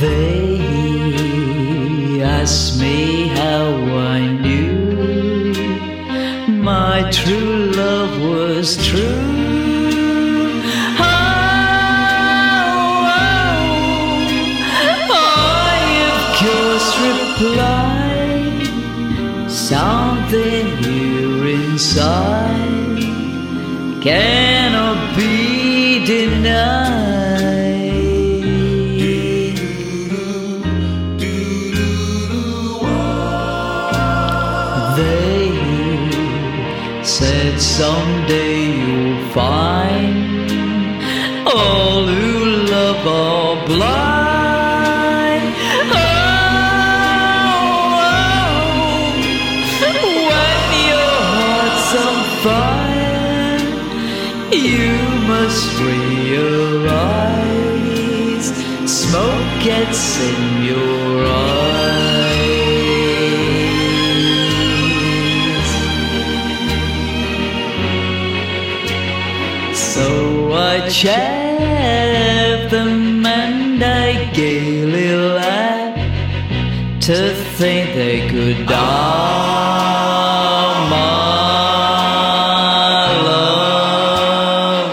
They asked me how I knew my true love was true. I of course replied, something here inside cannot be denied. They said someday you'll find all who love are blind. When your heart's on fire, you must realize smoke gets in your eyes. So I chaffed them and I gaily laughed to think they could down my love.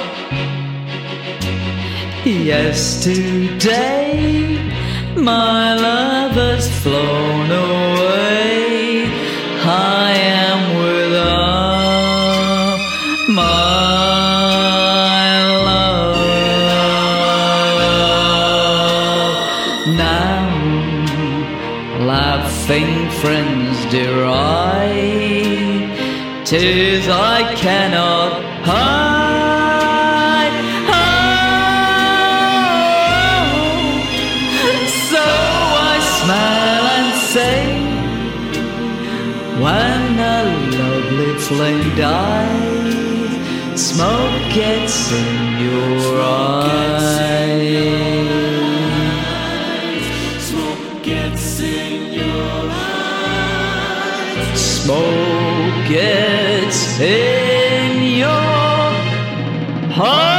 Yesterday my love has flown away. I am without my love. Now laughing friends deride tears I cannot hide. So I smile and say, when a lovely flame dies, smoke gets in your eyes. Smoke gets in your eyes. Smoke gets in your heart.